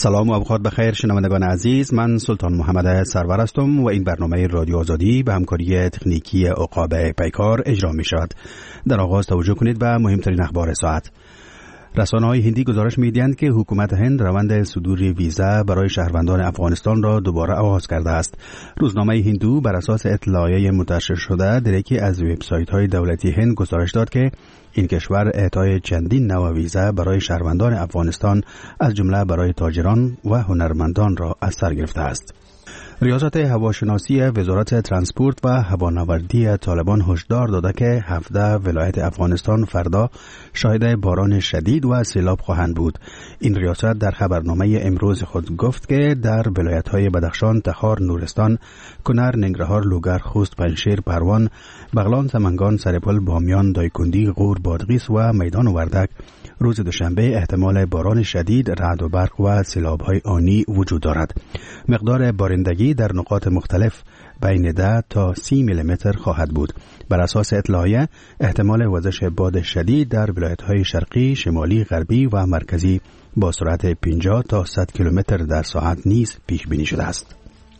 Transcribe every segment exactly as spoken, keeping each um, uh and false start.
سلام و اوقات بخیر شنوندگان عزیز، من سلطان محمد سرور هستم و این برنامه رادیو آزادی به همکاری تکنیکی عقاب پیکار اجرا می شود. در آغاز توجه کنید به مهمترین اخبار ساعت. رسانه‌های هندی گزارش می‌دهند که حکومت هند روند صدور ویزا برای شهروندان افغانستان را دوباره آغاز کرده است. روزنامه هندو بر اساس اطلاعیه منتشر شده در یکی از وبسایت‌های دولتی هند گزارش داد که این کشور اعطای چندین نوع ویزا برای شهروندان افغانستان از جمله برای تاجران و هنرمندان را از سر گرفته است. ریاست هواشناسی وزارت ترانسپورت و هوانوردی طالبان هشدار داده که هفده ولایت افغانستان فردا شاهد باران شدید و سیلاب خواهند بود. این ریاست در خبرنامه امروز خود گفت که در ولایت‌های بدخشان، تخار، نورستان، کنر، ننگرهار، لوگر، خوست، پنجشیر، پروان، بغلان، سمنگان، سرپل، بامیان، دایکندی، غور، بادغیس و میدان وردک روز دوشنبه احتمال باران شدید، رعد و برق و سیلاب‌های آنی وجود دارد. مقدار بارندگی در نقاط مختلف بین ده تا سی میلیمتر خواهد بود. بر اساس اطلاعیه احتمال وزش باد شدید در ولایت‌های شرقی، شمالی، غربی و مرکزی با سرعت پنجاه تا صد کیلومتر در ساعت نیز پیش بینی شده است.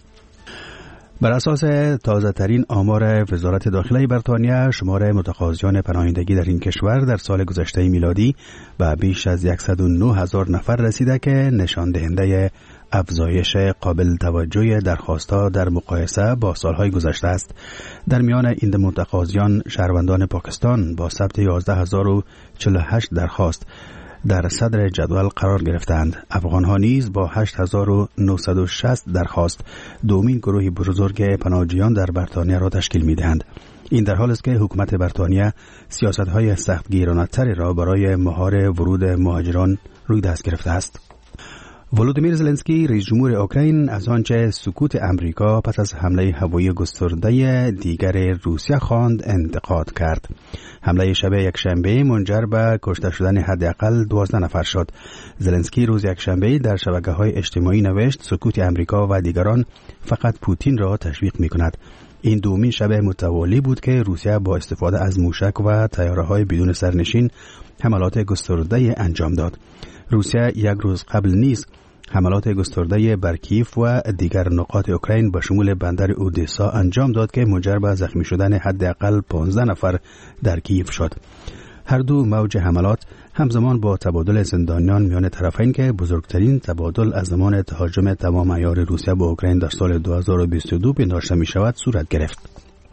بر اساس تازه ترین آمار وزارت داخله بریتانیا، شمار متقاضیان پناهندگی در این کشور در سال گذشته میلادی به بیش از صد و نه هزار نفر رسیده که نشان دهنده افزایش قابل توجه درخواست‌ها در مقایسه با سالهای گذشته است. در میان این متقاضیان شهروندان پاکستان با ثبت یازده هزار و چهل و هشت درخواست در صدر جدول قرار گرفتند. افغان‌ها نیز با هشت هزار و نهصد و شصت درخواست دومین گروه بزرگ پناهجویان در بریتانیا را تشکیل می‌دهند. این در حال است که حکومت بریتانیا سیاست‌های سختگیرانه‌تری را برای مهار ورود مهاجران روی دست گرفته است. ولودیمیر زلنسکی رئیس جمهور اوکراین از آنچه سکوت امریکا پس از حمله هوایی گسترده دیگر روسیه خواند انتقاد کرد. حمله شب یکشنبه منجر به کشته شدن حداقل دوازده نفر شد. زلنسکی روز یکشنبه در شبکه‌های اجتماعی نوشت سکوت امریکا و دیگران فقط پوتین را تشویق می‌کند. این دومین شب متوالی بود که روسیه با استفاده از موشک و طیاره‌های بدون سرنشین حملات گسترده انجام داد. روسیه یک روز قبل نیز حملات گسترده بر کیف و دیگر نقاط اوکراین به شمول بندر اودسا انجام داد که منجر به زخمی شدن حداقل پانزده نفر در کیف شد. هر دو موج حملات همزمان با تبادل زندانیان میان طرفین که بزرگترین تبادل از زمان تهاجم تمام عیار روسیه به اوکراین در سال دو هزار و بیست و دو پنداشته می شود صورت گرفت.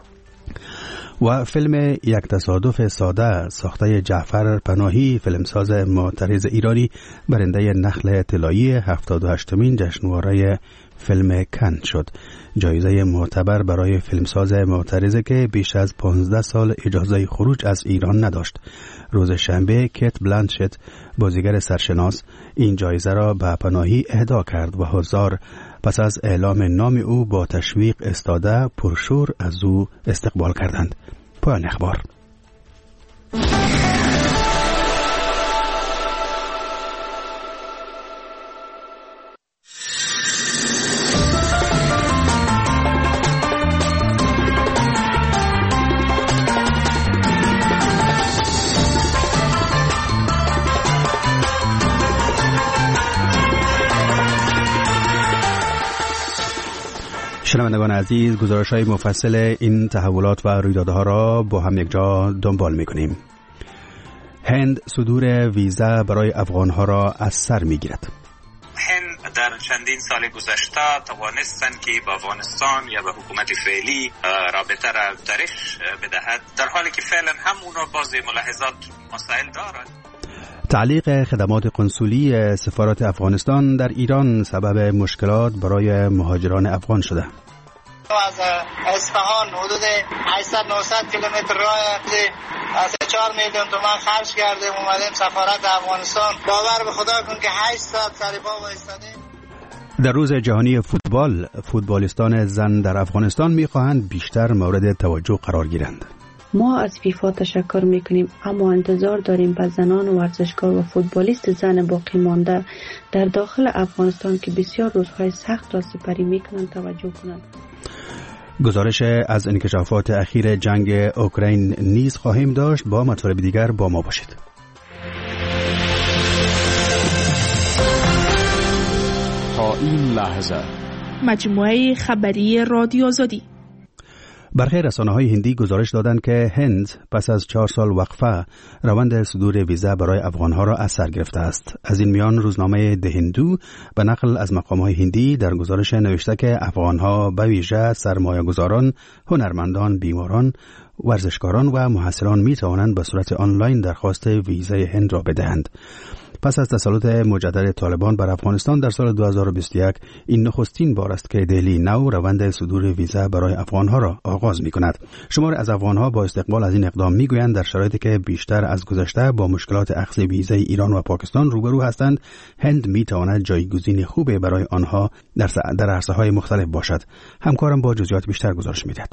و فیلم یک تصادف ساده ساخته جعفر پناهی، فیلمساز معترض ایرانی، برنده نخل طلایی هفتاد و هشتمین جشنواره فیلم کن شد. جایزه معتبر برای فیلمساز معترض که بیش از پانزده سال اجازه خروج از ایران نداشت. روز شنبه کیت بلانشت، بازیگر سرشناس، این جایزه را به پناهی اهدا کرد و هزار پس از اعلام نام او با تشویق استاده پرشور از او استقبال کردند. پایان اخبار. شنوندگان عزیز، گزارش‌های مفصل این تحولات و رویدادها را با هم یک جا دنبال می‌کنیم. هند صدور ویزا برای افغان‌ها را از سر می‌گیرد. هند در چندین سال گذشته توانستند که به افغانستان یا به حکومت فعلی رابطه را تاریخ بدهد، در حالی که فعلا هم اونا بعضی ملاحظات مسائل دارند. تعلیق خدمات قنسولی سفارت افغانستان در ایران سبب مشکلات برای مهاجران افغان شده. از اصفهان حدود هشتصد نهصد کیلومتر راه از چهار میلیون تومان خرج کردیم اومدیم سفارت افغانستان. باور به خدا کن که هشت ساعت سر پا وایسادیم. در روز جهانی فوتبال، فوتبالیستان زن در افغانستان می‌خواهند بیشتر مورد توجه قرار گیرند. ما از فیفا تشکر میکنیم، اما انتظار داریم به زنان ورزشکار و فوتبالیست زن باقی مانده در داخل افغانستان که بسیار روزهای سخت را سپری میکنند توجه کنند. گزارش از انکشافات اخیر جنگ اوکراین نیز خواهیم داشت. با مطالب دیگر با ما باشید. این لحظه. مجموعه خبری رادیو آزادی. برخی رسانه‌های هندی گزارش دادند که هند پس از چهار سال وقفه روند صدور ویزا برای افغانها را از سر گرفته است. از این میان روزنامه ده هندو به نقل از مقام‌های هندی در گزارش نوشته که افغانها به ویژه سرمایه‌گذاران، هنرمندان، بیماران، ورزشکاران و محصلان می توانند به صورت آنلاین درخواست ویزای هند را بدهند. پس از تسلط مجدد طالبان بر افغانستان در سال دو هزار و بیست و یک، این نخستین بار است که دهلی نو روند صدور ویزا برای افغانها را آغاز می کند. شمار از افغانها با استقبال از این اقدام می گویند در شرایطی که بیشتر از گذشته با مشکلات اخذ ویزای ایران و پاکستان روبرو هستند، هند می تواند جایگزین خوبی برای آنها در در عرصه‌های مختلف باشد. همکارم با جزئیات بیشتر گزارش می‌دهد.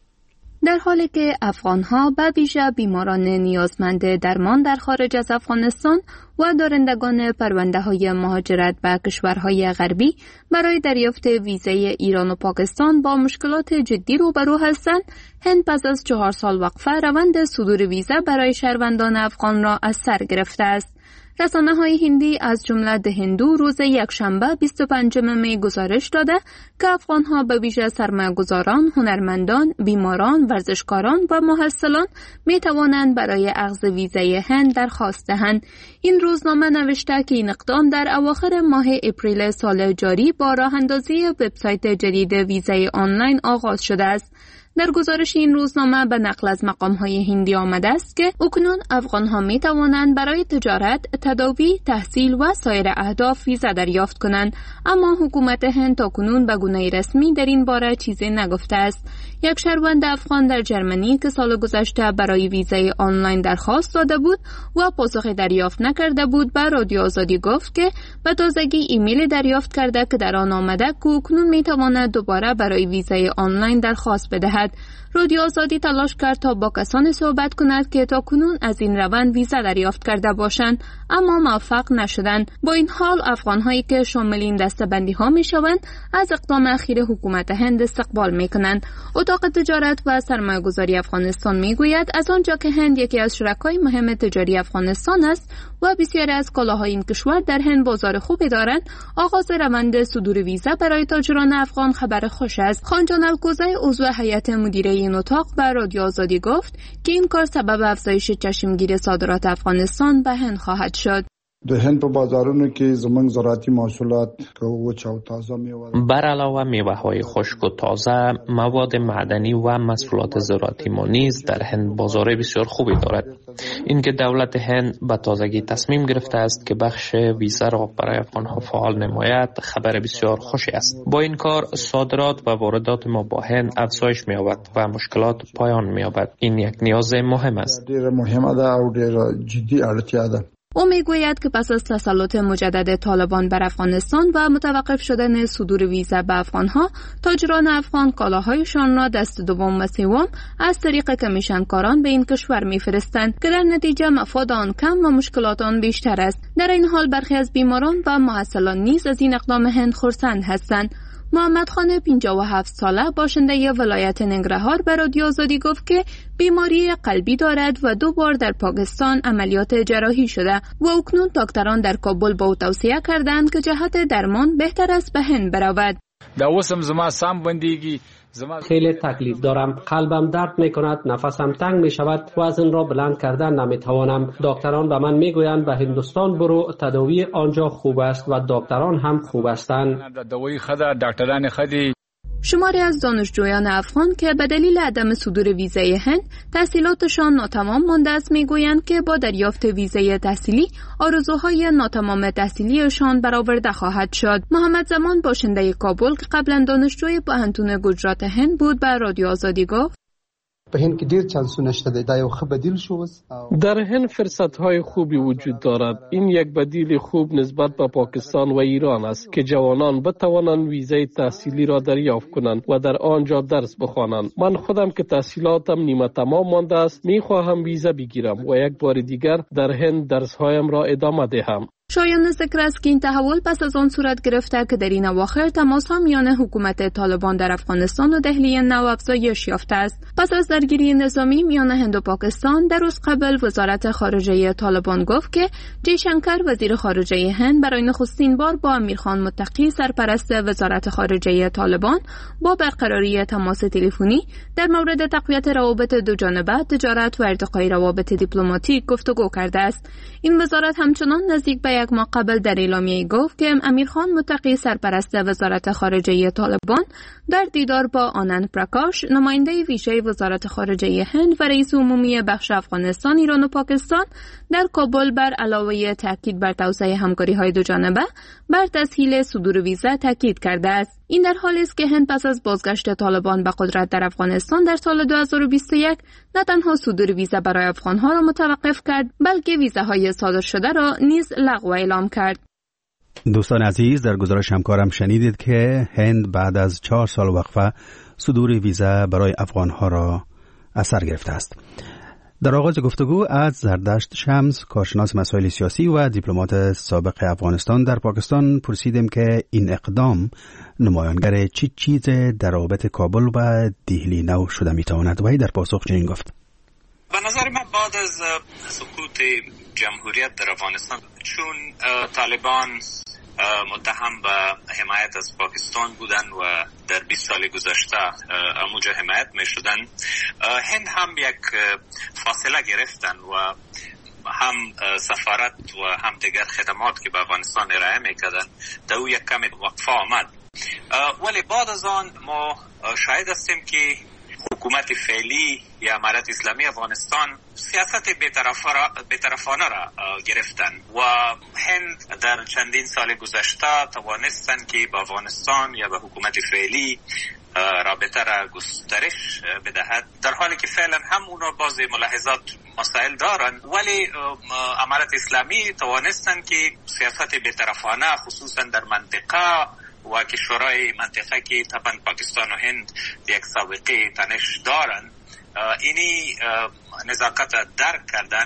در حالی که افغان‌ها به ویژه بیماران نیازمند درمان در خارج از افغانستان و دارندگان پرونده‌های مهاجرت به کشورهای غربی برای دریافت ویزای ایران و پاکستان با مشکلات جدی روبرو هستند، هند پس از چهار سال وقفه روند صدور ویزا برای شهروندان افغان را از سر گرفته است. رسانه‌های هندی از جمله ده هندو روز یکشنبه بیست و پنجم می گزارش داده که افغان‌ها به ویژه سرمایه‌گذاران، هنرمندان، بیماران، ورزشکاران و محصلان می توانند برای اخذ ویزای هند درخواست دهند. این روزنامه نوشته که این اقدام در اواخر ماه اپریل سال جاری با راه‌اندازی وبسایت جدید ویزای آنلاین آغاز شده است. در گزارش این روزنامه به نقل از مقام‌های هندی آمده است که اکنون افغان‌ها می توانند برای تجارت، تداوی، تحصیل و سایر اهداف ویزا دریافت کنند، اما حکومت هند تاکنون به گونه رسمی در این باره چیزی نگفته است. یک شهروند افغان در جرمنی که سال گذشته برای ویزای آنلاین درخواست داده بود و پاسخی دریافت نکرده بود به رادیو آزادی گفت که به تازگی ایمیل دریافت کرده که در آن آمده که اکنون می تواند دوباره برای ویزای آنلاین درخواست بدهد. رادیو آزادی تلاش کرد تا با کسانی صحبت کند که تاکنون از این روند ویزا دریافت کرده باشند، اما موفق نشدند. با این حال افغان‌هایی که شامل این دسته‌بندی‌ها می‌شوند از اقدام اخیر حکومت هند استقبال می‌کنند. اتاق تجارت و سرمایه‌گذاری افغانستان می‌گوید از آنجا که هند یکی از شرکای مهم تجاری افغانستان است و بسیاری از کالاهای این کشور در هند بازار خوبی دارند، آغاز روند صدور ویزا برای تاجران افغان خبر خوش است. خانجان الکوزی عضو هیئت مدیره این اتاق به رادیو آزادی گفت که این کار سبب افزایش چشمگیر صادرات افغانستان به هند خواهد شد. د هند په بازارونو کې زموږ زراعتي محصولات که وچ او تازه میوه بر علاوه میوه‌های خشک و تازه، مواد معدنی و محصولات زراعتی ما نیز در هند بازار بسیار خوبی دارد. اینکه دولت هند به تازگی تصمیم گرفته است که بخش ویزا را برای افغان‌ها فعال نماید خبر بسیار خوشی است. با این کار صادرات و واردات ما با هند افزایش می‌یابد و مشکلات پایان می‌یابد. این یک نیاز مهم است. ډېر مهمه ده او ډېر جدي اړتیا ده. او میگوید که پس از تسلط مجدد طالبان بر افغانستان و متوقف شدن صدور ویزا به افغانها، تاجران افغان کالاهایشان را دست دوم و سوم از طریق کمیشنکاران به این کشور میفرستند که در نتیجه مفاد آن کم و مشکلات آن بیشتر است. در این حال برخی از بیماران و محصلان نیز از این اقدام هند خرسند هستند. محمد خان پنجاه و هفت ساله باشنده ولایت ننگرهار به رادیو آزادی گفت که بیماری قلبی دارد و دو بار در پاکستان عملیات جراحی شده و اکنون دکتران در کابل به او توصیه کردند که جهت درمان بهتر است به هند برود. دا وسم زما سام بندگی خیلی تکلیف دارم، قلبم درد می کند، نفسم تنگ می شود، وزن را بلند کردن نمی توانم. دکتران به من می گویند به هندوستان برو، تداوی آنجا خوب است و دکتران هم خوب هستند. دوای خدا دکتران خدی. شماری از دانشجویان افغان که به دلیل عدم صدور ویزای هند تحصیلاتشان ناتمام مانده است میگویند که با دریافت ویزای تحصیلی آرزوهای ناتمام تحصیلیشان برآورده خواهد شد. محمد زمان باشنده کابل که قبلا دانشجوی پوهنتون گجرات هند بود به رادیو آزادی گفت په هند کې ډیر چانسونه شته دی، دا یو ښه بدیل شو. در هند فرصت‌های خوبی وجود دارد. این یک بدیل خوب نسبت به پاکستان و ایران است که جوانان بتوانند ویزای تحصیلی را دریافت کنند و در آنجا درس بخوانند. من خودم که تحصیلاتم نیمه تمام مانده است، می‌خواهم ویزا بگیرم و یک بار دیگر در هند درس‌هایم را ادامه دهم. شایان ذکر است که این تحول پس از آن صورت گرفته که در این اواخر تماس‌ها میان حکومت طالبان در افغانستان و دهلی نو افزایش یافته است. پس از درگیری نظامی میان هند و پاکستان در روز قبل وزارت خارجه طالبان گفت که جیشنکر وزیر خارجه هند برای نخستین بار با امیرخان متقی سرپرست وزارت خارجه طالبان با برقراری تماس تلفنی در مورد تقویت روابط دوجانبه، تجارت و ارتقای روابط دیپلماتیک گفتگو کرده است. این وزارت همچنان نزدیک به یک ماه قبل در اعلامیه گفت که امیرخان متقی سرپرست وزارت خارجه طالبان در دیدار با آنند پرکاش نماینده ویژه وزارت خارجه هند و رئیس عمومی بخش افغانستان، ایران و پاکستان در کابل بر علاوه تاکید بر توسعه همکاری‌های دوجانبه بر تسهیل صدور ویزا تاکید کرده است. این در حالی است که هند پس از بازگشت طالبان به قدرت در افغانستان در سال دو هزار و بیست و یک نه تنها صدور ویزا برای افغان‌ها را متوقف کرد، بلکه ویزاهای صادر شده را نیز لغو اعلام کرد. دوستان عزیز، در گزارش همکارم شنیدید که هند بعد از چهار سال وقفه صدور ویزا برای افغان‌ها را از سر گرفته است. در آغاز گفتگو از زردشت شمس، کارشناس مسائل سیاسی و دیپلمات سابق افغانستان در پاکستان، پرسیدیم که این اقدام نمایانگر چی چیز در روابط کابل و دهلی نو شده میتواند؟ و ای در پاسخ چنین گفت: به نظر من بعد از سقوط جمهوریت در افغانستان، چون طالبان متهم به حمایت از پاکستان بودن و در بیست سال گذشته اموجه حمایت می شدن، هند هم یک فاصله گرفتن و هم سفارت و هم دیگر خدمات که به افغانستان ارائه می کردن در او یک کمی وقفه آمد. ولی بعد از آن ما شاهد هستیم که حکومت فعلی یا امارت اسلامی افغانستان سیاست بی‌طرفانه را گرفتن و هند در چندین سال گذشته توانستن که با افغانستان یا به حکومت فعلی رابطه را گسترش بدهد، در حالی که فعلا هم اونا بعضی ملاحظات مسائل دارن، ولی امارت اسلامی توانستن که سیاست بی‌طرفانه خصوصا در منطقه و کشورهای منطقه که طبعا پاکستان و هند یک سابقه تنش دارن، اینی نزاکت درک کردن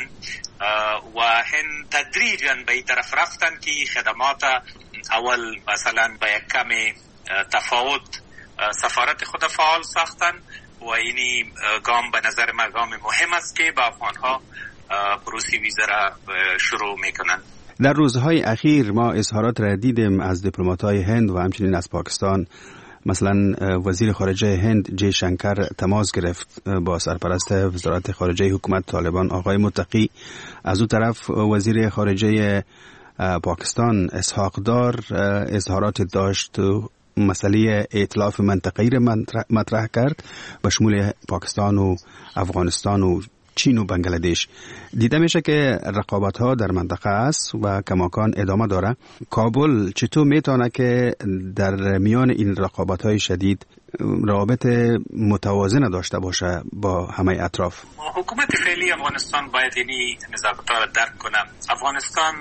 و هند تدریجاً به این طرف رفتن که خدمات اول مثلا به یک کمی تفاوت سفارت خود فعال ساختن و اینی گام به نظر من گام مهم است که با افغانها پروسی ویزا را شروع میکنن. در روزهای اخیر ما اظهارات را دیدیم از دیپلمات‌های هند و همچنین از پاکستان. مثلا وزیر خارجه هند جی شنکر تماس گرفت با سرپرست وزارت خارجه حکومت طالبان آقای متقی. از اون طرف وزیر خارجه پاکستان اسحاق دار اظهارات داشت، مسئله ائتلاف منطقه‌ای را مطرح کرد به شمول پاکستان و افغانستان و چین و بنگلادش. دیده میشه که رقابت ها در منطقه است و کماکان ادامه داره. کابل چطور میتونه که در میان این رقابت های شدید روابط متوازن داشته باشه با همه اطراف؟ حکومت فعلی افغانستان باید اینی نزاکت ها را درک کنه. افغانستان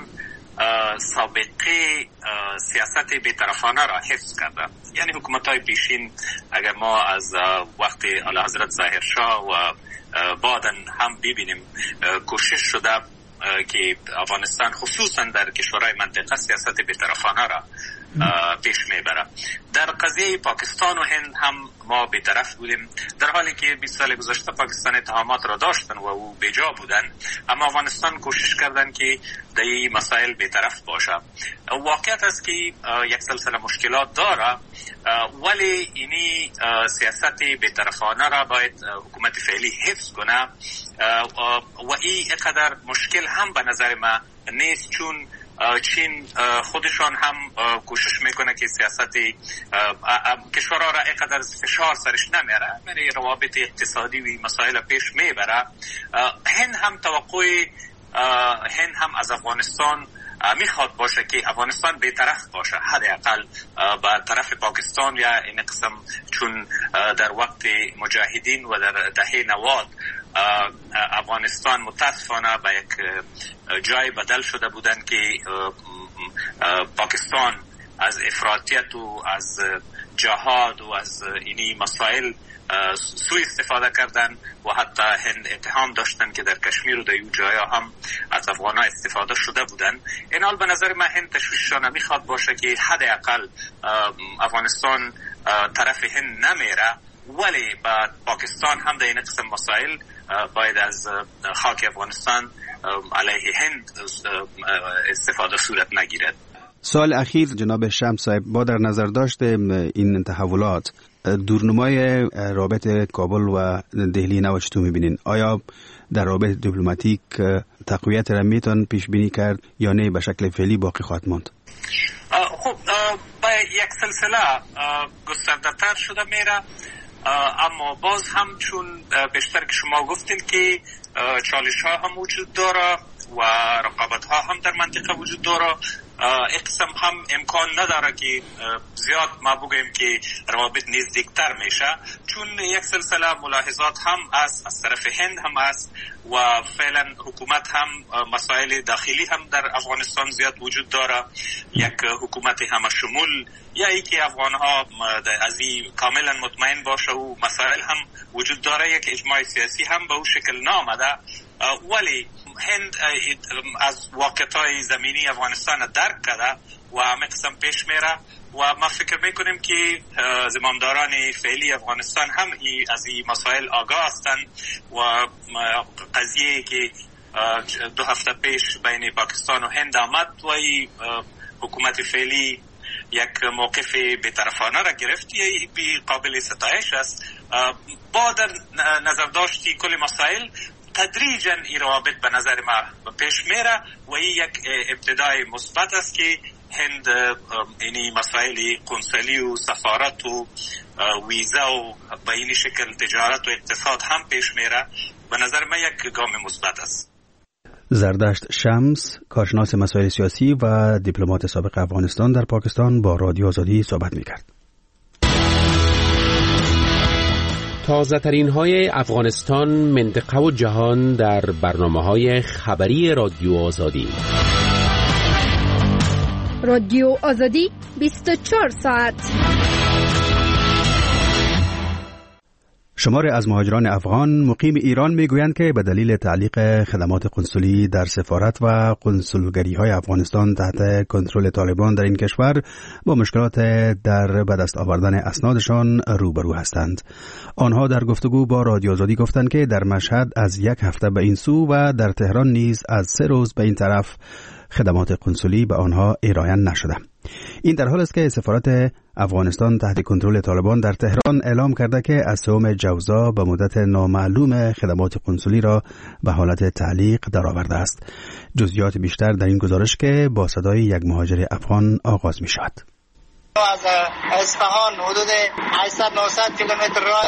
سابقه سیاست بی‌طرفانه را حفظ کرده. یعنی حکومت های پیشین، اگر ما از وقت اعلی حضرت ظاهرشاه و بعدن هم ببینیم، کوشش شده که افغانستان خصوصا در کشورهای منطقه سیاست بی‌طرفانه را پیش میبره. در قضیه پاکستان و هند هم ما بی‌طرف بودیم، در حالی که بیست سال گذشته پاکستان اتهامات را داشتن و او بیجا بودن، اما افغانستان کوشش کردن که در این مسائل بی‌طرف باشه. واقعیت است که یک سلسله مشکلات داره، ولی اینی سیاست بی‌طرفانه را باید حکومت فعلی حفظ کنه و این قدر مشکل هم به نظر من نیست، چون چین خودشان هم کوشش میکنه که سیاست کشورها را اینقدر فشار سرش نمیاره، یعنی روابط اقتصادی و مسائل پیش میبره. هند هم توقع هند هم از افغانستان میخواد باشه که افغانستان بی‌طرف باشه، حداقل به طرف پاکستان یا این قسم، چون در وقت مجاهدین و در دهه نود افغانستان متاسفانه به یک جای بدل شده بودن که پاکستان از افراطیت و از جهاد و از اینی مسائل سوء استفاده کردن و حتی هند اتهام داشتن که در کشمیر و در این جایا هم از افغان‌ها استفاده شده بودن. این حال به نظر من هند تشویششان نمیخواد باشه که حداقل افغانستان طرف هند نمیره، ولی با پاکستان هم در این قسم مسائل باید از خاک افغانستان علیه هند استفاده صورت نگیرد. سال اخیر جناب شمس صاحب، با در نظر داشت این تحولات، دورنمای رابطه کابل و دهلی نو چطور میبینین؟ آیا در رابطه دیپلماتیک تقویت را میتون پیش بینی کرد یا نه به شکل فعلی باقی خواهد ماند؟ خب با یک سلسله گسترده تر شده میره، اما باز هم چون بیشتر که شما گفتین که چالش ها هم وجود داره و رقابت ها هم در منطقه وجود داره، اقسم هم امکان نداره که زیاد ما بگویم که روابط نزدیکتر میشه، چون یک سلسله ملاحظات هم از از طرف هند هم است و فعلا حکومت هم مسائل داخلی هم در افغانستان زیاد وجود داره. یک حکومت همه شمول یا ای که افغان ها از این کاملا مطمئن باشه و مسائل هم وجود داره، یک اجماع سیاسی هم به اون شکل نامده، ولی هند از واقعیت زمینی افغانستان درک کرده و همه قسم پیش میره و ما فکر میکنیم که زمامداران فعلی افغانستان هم از این مسائل آگاه هستند و قضیه که دو هفته پیش بین پاکستان و هند آمد و این حکومت فعلی یک موقف بی‌طرفانه را گرفت، یه قابل ستایش است. با در نظر داشتی کل مسائل تدریجاً این روابط به نظر ما پیش میره و این یک ابتدای مثبت است که هند اینی مسائل قنصلی و سفارت و ویزا و به این شکل تجارت و اقتصاد هم پیش میره، به نظر من یک گام مثبت است. زردشت شمس، کارشناس مسائل سیاسی و دیپلمات سابق افغانستان در پاکستان، با رادیو آزادی صحبت میکرد. تازه ترین های افغانستان، منطقه و جهان در برنامه های خبری رادیو آزادی. رادیو آزادی بیست و چهار ساعت. شماری از مهاجران افغان مقیم ایران میگویند که به دلیل تعلیق خدمات قنسولی در سفارت و قنسولگری های افغانستان تحت کنترل طالبان در این کشور با مشکلات در به دست آوردن اسنادشان روبرو هستند. آنها در گفتگو با رادیو آزادی گفتند که در مشهد از یک هفته به این سو و در تهران نیز از سه روز به این طرف خدمات قنسولی به آنها ارائه نشده. این در حال است که سفارت افغانستان تحت کنترل طالبان در تهران اعلام کرده که از سوم جوزا به مدت نامعلوم خدمات قنسولی را به حالت تعلیق درآورده است. جزئیات بیشتر در این گزارش که با صدای یک مهاجر افغان آغاز می شود. از اصفهان حدود هشتصد نهصد کیلومتر راه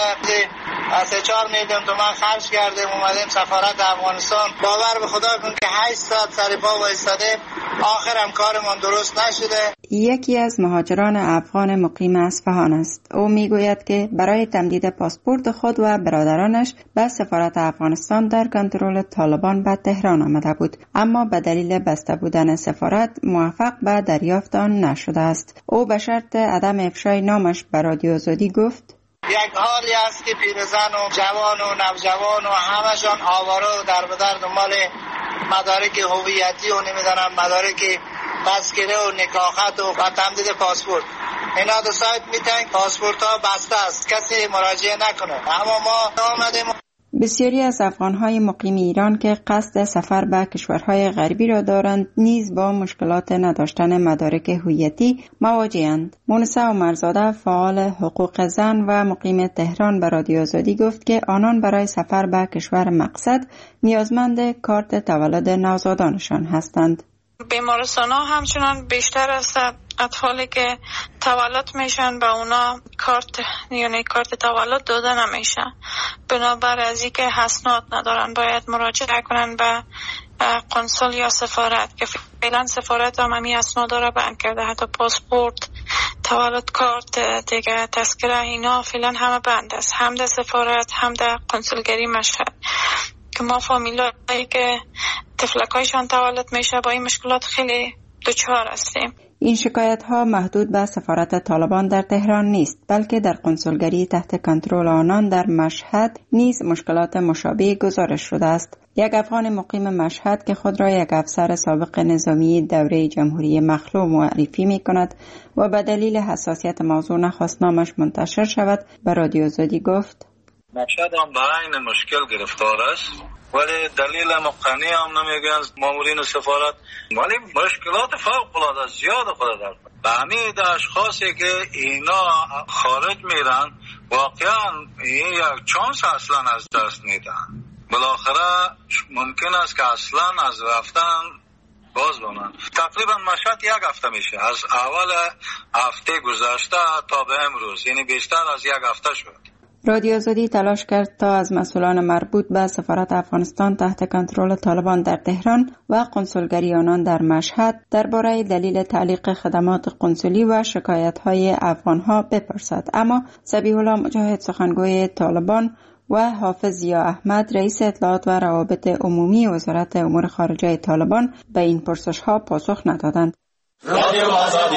سه چهار میلیون تومان خرج کردیم اومدیم سفارت افغانستان. باور به خدا کن که هشت ساعت سر پا وایسادیم، آخرم کارمان درست نشده. یکی از مهاجران افغان مقیم اصفهان است. او میگوید که برای تمدید پاسپورت خود و برادرانش به سفارت افغانستان در کنترل طالبان به تهران آمده بود، اما به دلیل بسته بودن سفارت موفق به دریافت آن نشده است. او به شرط عدم افشای نامش به رادیو آزادی گفت: یک حالی است که پیرزن و جوان و نوجوان و همشان آواره و در بدر دنبال مدارک هویتی و نمیدونم مدارک تذکره و نکاحت و تمدید پاسپورت. اینا دو سایت میتن پاسپورت ها بسته است، کسی مراجعه نکنه. اما ما آمدیم. بسیاری از افغانهای مقیم ایران که قصد سفر به کشورهای غربی را دارند نیز با مشکلات نداشتن مدارک هویتی مواجه‌اند. مونسه عمرزاده، فعال حقوق زن و مقیم تهران، به رادیو آزادی گفت که آنان برای سفر به کشور مقصد نیازمند کارت تولد نوزادانشان هستند. بیمارستان ها همچنان بیشتر است اطفالی که تولد میشن به اونا کارت یعنی کارت تولد داده نمیشه، بنابر از اینکه اسناد ندارن باید مراجعه کنن به قنسول یا سفارت که فعلا سفارت هم همی اسناد را بند کرده، حتی پاسپورت، تولد کارت دیگه، تذکره، اینا فعلا همه بند است، هم در سفارت هم در قنسولگری مشهد که ما فامیلایی که طفلکایشان تولد میشه با این مشکلات خیلی دچار هستیم. این شکایت ها محدود به سفارت طالبان در تهران نیست، بلکه در قنسولگری تحت کنترل آنان در مشهد نیز مشکلات مشابه گزارش شده است. یک افغان مقیم مشهد که خود را یک افسر سابق نظامی دوره جمهوری مخلوع معرفی می کند و به دلیل حساسیت موضوع نخواست نامش منتشر شود، به رادیو آزادی گفت: مشهد هم به عین مشکل گرفتار است، ولی دلیل مقنعی هم نمیگن مامورین سفارت، ولی مشکلات فوق العاده زیاد خود دارد. به همین اشخاصی که اینا خارج میرن واقعا این یک چانس اصلا از دست میدن. بالاخره ممکن است که اصلا از رفتن باز بانن. تقریبا مشهد یک هفته میشه، از اول هفته گذشته تا به امروز، یعنی بیشتر از یک هفته شد. رادیو آزادی تلاش کرد تا از مسئولان مربوط به سفارت افغانستان تحت کنترل طالبان در تهران و قنسولگری آنان در مشهد درباره دلیل تعلیق خدمات قنسولی و شکایت‌های افغان‌ها بپرسد، اما ذبیح الله مجاهد سخنگوی طالبان و حافظ ضیا احمد رئیس اطلاعات و روابط عمومی وزارت امور خارجه طالبان به این پرسش‌ها پاسخ ندادند. رادیو آزادی.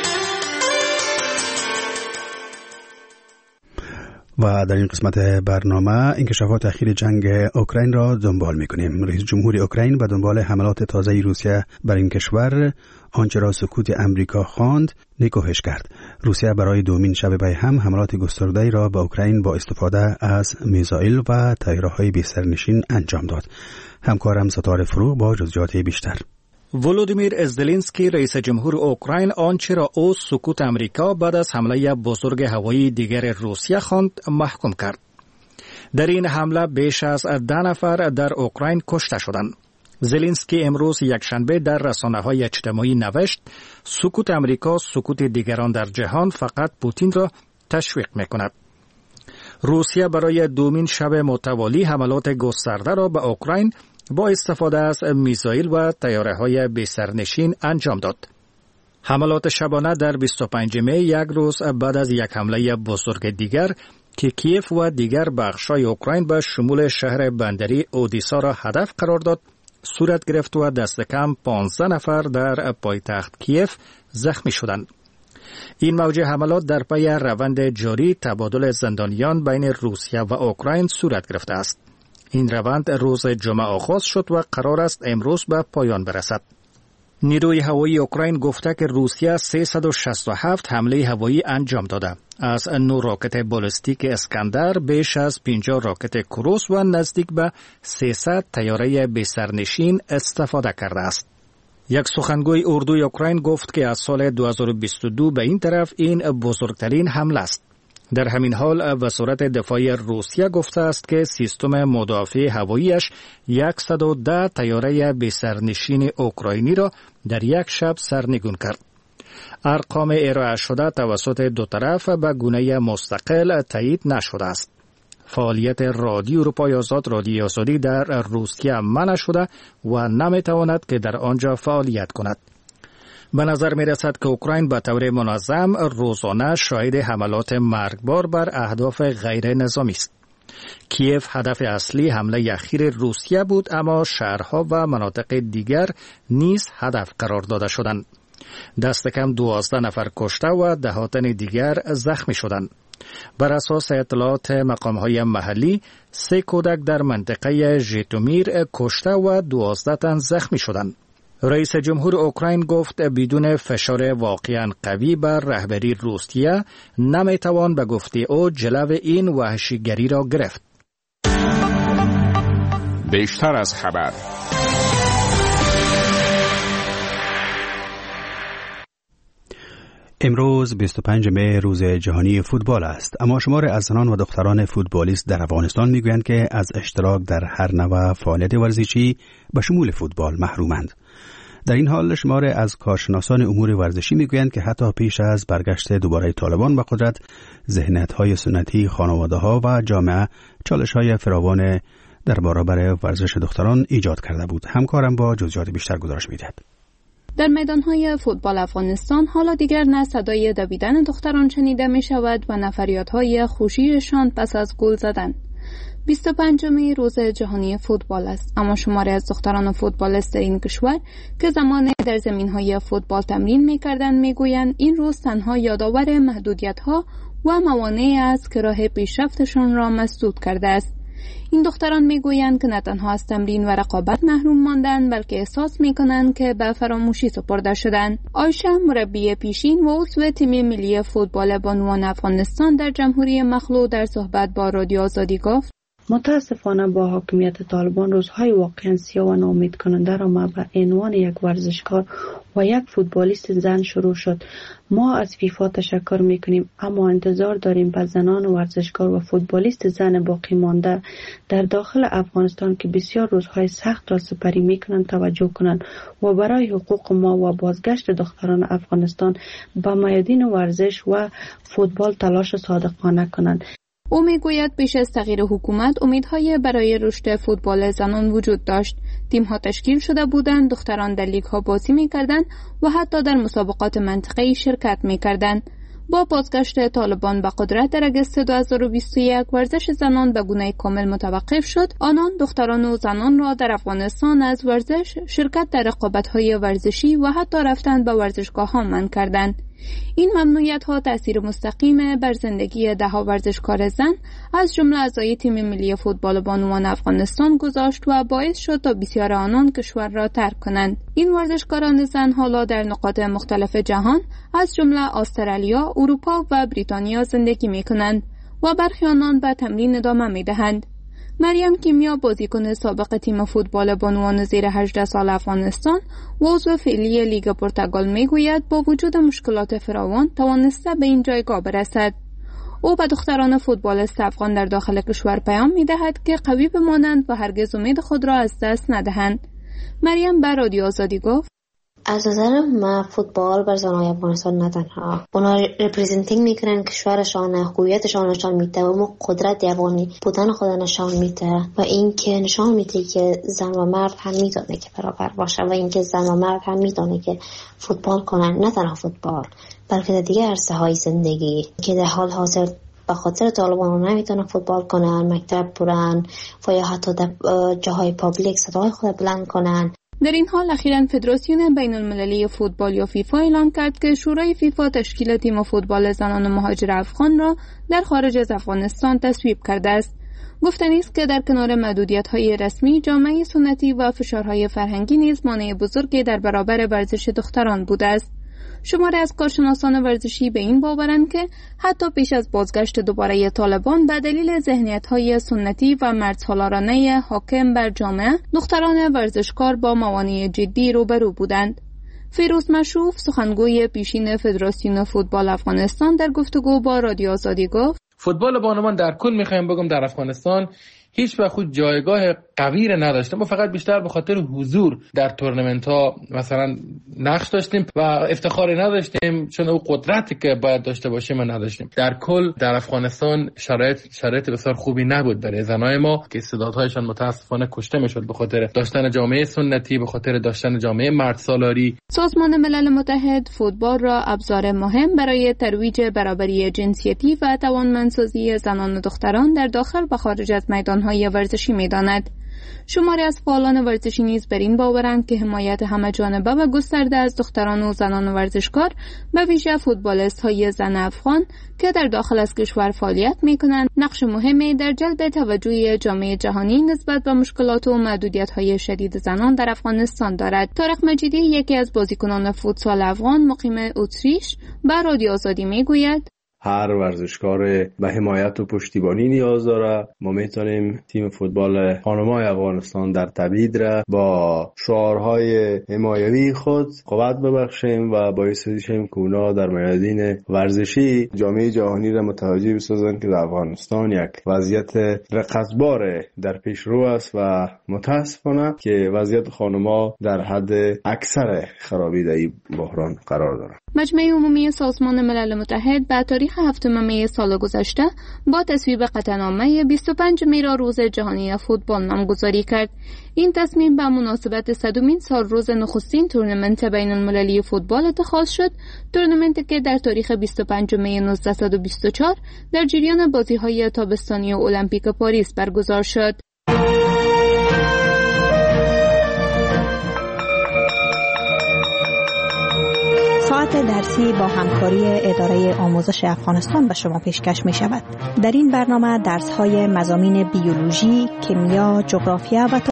و در این قسمت برنامه انکشافات اخیر جنگ اوکراین را دنبال می‌کنیم. رئیس جمهور اوکراین به دنبال حملات تازه روسیه بر این کشور آنچه را سکوت امریکا خواند نکوهش کرد. روسیه برای دومین شب پی هم حملات گسترده‌ای را به اوکراین با استفاده از میزائیل و طیاره‌های بی‌سرنشین انجام داد. همکارم ستاره فروغ با جزئیات بیشتر. ولودیمیر زلنسکی رئیس جمهور اوکراین آنچه را او سکوت امریکا بعد از حمله بزرگ هوایی دیگر روسیه خواند محکوم کرد. در این حمله بیش از ده نفر در اوکراین کشته شدند. زلنسکی امروز یکشنبه در رسانه‌های اجتماعی نوشت سکوت امریکا سکوت دیگران در جهان فقط پوتین را تشویق می‌کند. روسیه برای دومین شب متوالی حملات گسترده را به اوکراین با استفاده از میزائیل و طیاره‌های بی‌سرنشین انجام داد. حملات شبانه در بیست و پنجم می یک روز بعد از یک حمله بزرگ دیگر که کیف و دیگر بخش‌های اوکراین به شمول شهر بندری اودیسا را هدف قرار داد صورت گرفت و دست کم پانزده نفر در پایتخت کیف زخمی شدند. این موج حملات در پی روند جاری تبادل زندانیان بین روسیه و اوکراین صورت گرفته است. این روند روز جمعه آغاز شد و قرار است امروز به پایان برسد. نیروی هوایی اوکراین گفته که روسیه سیصد و شصت و هفت حمله هوایی انجام داده. از نه راکت بالستیک اسکندر، بیش از پنجاه راکت کروس و نزدیک به سیصد طیاره بی‌سرنشین استفاده کرده است. یک سخنگوی اردوی اوکراین گفت که از سال دو هزار و بیست و دو به این طرف این بزرگترین حمله است. در همین حال وزارت دفاع روسیه گفته است که سیستم مدافع هواییش صد و ده طیاره بی‌سرنشین اوکراینی را در یک شب سرنگون کرد. ارقام ارائه شده توسط دو طرف به گونه مستقل تایید نشده است. فعالیت رادیو اروپای آزاد رادیو آزادی در روسیه منع شده و نمیتواند که در آنجا فعالیت کند. به نظر می رسد که اوکراین به طور منظم روزانه شاهد حملات مرگبار بر اهداف غیر نظامی است. کیف هدف اصلی حمله اخیر روسیه بود، اما شهرها و مناطق دیگر نیز هدف قرار داده شدند. دست کم دوازده نفر کشته و ده تن دیگر زخمی شدند. بر اساس اطلاعات مقام‌های محلی، سه کودک در منطقه ژیتومیر کشته و دوازده تن زخمی شدند. رئیس جمهور اوکراین گفت بدون فشار واقعاً قوی بر رهبری روسیه نمیتوان به گفته او جلو این وحشیگری را گرفت. بیشتر از خبر. امروز بیست و پنجم می روز جهانی فوتبال است، اما شمار از زنان و دختران فوتبالیست در افغانستان میگویند که از اشتراک در هر نوع فعالیت ورزشی به شمول فوتبال محرومند. در این حال شمار از کارشناسان امور ورزشی میگویند که حتی پیش از برگشت دوباره طالبان به قدرت، ذهنیت‌های سنتی خانواده‌ها و جامعه چالش‌های فراوان در برابر ورزش دختران ایجاد کرده بود. همکارم با جزئیات بیشتر گزارش می‌دهد. در میدان‌های فوتبال افغانستان حالا دیگر نه صدای دویدن دختران شنیده می شود و نه فریادهای خوشیشان پس از گل زدن. بیست و پنجمین روز جهانی فوتبال است، اما شماری از دختران فوتبالیست در این کشور که زمانی در زمین‌های فوتبال تمرین می‌کردند می‌گویند این روز تنها یادآور محدودیت‌ها و موانعی است که راه پیشرفتشان را مسدود کرده است. این دختران میگویند که نه تنها از تمرین و رقابت محروم ماندند، بلکه احساس میکنند که به فراموشی سپرده شدند. آیشه، مربی پیشین و عضو تیم ملی فوتبال بانوان افغانستان در جمهوری مخلوع، در صحبت با رادیو آزادی گفت: متاسفانه با حاکمیت طالبان روزهای واقعا سیاه و ناامید کننده را ما به عنوان یک ورزشکار و یک فوتبالیست زن شروع شد. ما از فیفا تشکر میکنیم، اما انتظار داریم به زنان ورزشکار و فوتبالیست زن باقی مانده در داخل افغانستان که بسیار روزهای سخت را سپری میکنند توجه کنند و برای حقوق ما و بازگشت دختران افغانستان به میادین ورزش و فوتبال تلاش صادقانه کنند. او میگوید پیش از تغییر حکومت امیدهای برای رشد فوتبال زنان وجود داشت. تیم‌ها تشکیل شده بودند، دختران در لیگ‌ها بازی می‌کردند و حتی در مسابقات منطقه‌ای شرکت می‌کردند. با بازگشت طالبان به قدرت در اگست دو هزار و بیست و یک ورزش زنان به گونه کامل متوقف شد. آنان دختران و زنان را در افغانستان از ورزش، شرکت در رقابت‌های ورزشی و حتی رفتن به ورزشگاه‌ها منع کردند. این ممنوعیت‌ها تأثیر مستقیم بر زندگی ده‌ها ورزشکار زن از جمله اعضای تیم ملی فوتبال بانوان افغانستان گذاشت و باعث شد تا بسیار آنان کشور را ترک کنند. این ورزشکاران زن حالا در نقاط مختلف جهان از جمله استرالیا، اروپا و بریتانیا زندگی می‌کنند و برخی آنان به تمرین ادامه می‌دهند. مریم کیمیا، بازیکن سابق تیم فوتبال بانوان زیر هجده سال افغانستان و عضو فعلی لیگ پرتغال میگوید با وجود مشکلات فراوان توانسته به این جایگاه برسد. او به دختران فوتبالیست افغان در داخل کشور پیام میدهد که قوی بمانند و هرگز امید خود را از دست ندهند. مریم به رادیو آزادی گفت: از نظر من فوتبال بر زنای افغانستان نه تنها اونا ریپرزنتینگ میکنن کشورشان، هویتشان نشان میده و قدرت افغانی بودن خود نشان میده و اینکه نشان میده که زن و مرد هم میدونه که برابر باشه و اینکه زن و مرد هم میدونه که فوتبال کنن، نه تنها فوتبال بلکه در دیگه عرصه های زندگی که در حال حاضر به خاطر طالبان نمیتونن فوتبال کنن، مکتب برن و یا حتی در جاهای پابلیک صدای خود بلند کنن. در این حال اخیراً فدراسیون بین المللی فوتبال یا فیفا اعلام کرد که شورای فیفا تشکیل تیم فوتبال زنان مهاجر افغان را در خارج از افغانستان تصویب کرده است. گفتنی است که در کنار محدودیت‌های رسمی، جامعه سنتی و فشارهای فرهنگی نیز مانع بزرگی در برابر ورزش دختران بوده است. شماری از کارشناسان ورزشی به این باورند که حتی پیش از بازگشت دوباره طالبان به دلیل ذهنیت‌های سنتی و مردسالارانه حاکم بر جامعه، دختران ورزشکار با موانع جدی روبرو بودند. فیروز مشروف، سخنگوی پیشین فدراسیون فوتبال افغانستان، در گفتگو با رادیو آزادی گفت: فوتبال بانوان در کل میخوایم بگم در افغانستان هیچ به خود جایگاه قوی را نداشتیم. ما فقط بیشتر به خاطر حضور در تورنمنت ها مثلا نقش داشتیم و افتخاری نداشتیم، چون او قدرتی که باید داشته باشیم ما نداشتیم. در کل در افغانستان شرایط شرایط بسیار خوبی نبود برای زنای ما که استعدادهایشان متاسفانه کشته میشد به خاطر داشتن جامعه سنتی، به خاطر داشتن جامعه مرد سالاری. سازمان ملل متحد فوتبال را ابزار مهم برای ترویج برابری جنسیتی و توانمندسازی زنان و دختران در داخل و خارج از میدان های ورزشی می‌داند. شماری از فعالان ورزشی نیز بر این باورند که حمایت همه جانبه و گسترده از دختران و زنان ورزشکار، به ویژه فوتبالیست‌های زن افغان که در داخل از کشور فعالیت می‌کنند، نقش مهمی در جلب توجه جامعه جهانی نسبت به مشکلات و محدودیت‌های شدید زنان در افغانستان دارد. طارق مجیدی، یکی از بازیکنان فوتسال افغان مقیم اتریش، به رادیو آزادی می‌گوید: هر ورزشکار به حمایت و پشتیبانی نیاز داره. ما میتونیم تیم فوتبال خانم‌های افغانستان در تبعید را با شعارهای حمایوی خود قوت ببخشیم و باعث بشیم که اونا در میادین ورزشی جامعه جهانی را متوجه بسازند که در افغانستان یک وضعیت رقصبار در پیش رو است و متاسفانه که وضعیت خانم‌ها در حد اکثر خرابی در این بحران قرار دارد. مجمع عمومی سازمان ملل متحد به تاریخ هفتم می سال گذشته با تصویب قطعنامه بیست و پنج می را روز جهانی فوتبال نامگذاری کرد. این تصمیم به مناسبت صدمین سال روز نخستین تورنمنت بین المللی فوتبال اتخاذ شد، تورنمنتی که در تاریخ بیست و پنج می نوزده بیست و چهار در جریان بازی‌های تابستانی المپیک پاریس برگزار شد. ساعت درسی با همکاری اداره آموزش افغانستان به شما پیشکش می شود. در این برنامه درس های مضامین بیولوژی، کیمیا، جغرافیا و